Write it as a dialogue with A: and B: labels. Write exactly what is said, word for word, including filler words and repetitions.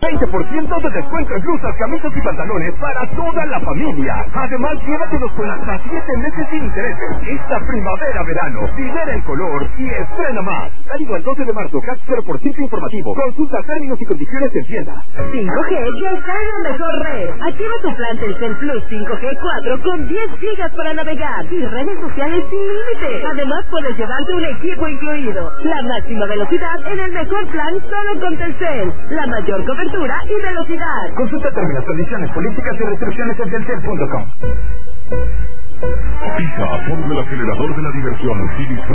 A: veinte por ciento de descuento en blusas, camisas y pantalones para toda la familia. Además, llévatelos con hasta siete meses sin intereses. Esta primavera-verano, lidera el color y estrena más. Válido al doce de marzo, C A C cero por ciento informativo. Consulta términos y condiciones en tienda.
B: cinco G ya está en la mejor red. Activa tu plan Telcel Plus cinco G cuatro con diez gigas para navegar y redes sociales sin límite. Además, puedes llevarte un equipo incluido. La máxima velocidad en el mejor plan solo con Telcel. La mayor cobertura y velocidad.
A: Consulta términos, condiciones, políticas y restricciones en telcel punto com.
C: Pisa, ponme el acelerador de la diversión.